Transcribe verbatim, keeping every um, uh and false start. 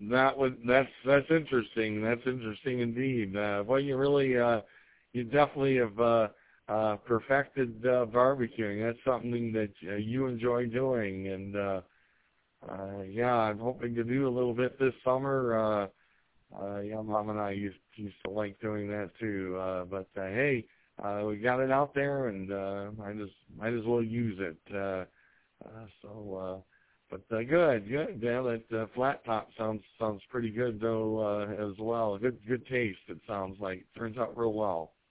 that was that's that's interesting. That's interesting indeed. Uh, well, you really uh, you definitely have uh, uh, perfected uh, barbecuing. That's something that uh, you enjoy doing, and uh, uh, yeah, I'm hoping to do a little bit this summer. Uh, uh, yeah, Mom and I used used to like doing that too. Uh, but uh, hey, uh, we got it out there, and uh, might as might as well use it. Uh, uh, so. Uh, But uh, good, good. Yeah, that uh, flat top sounds sounds pretty good though uh, as well. Good good taste. It sounds like turns out real well.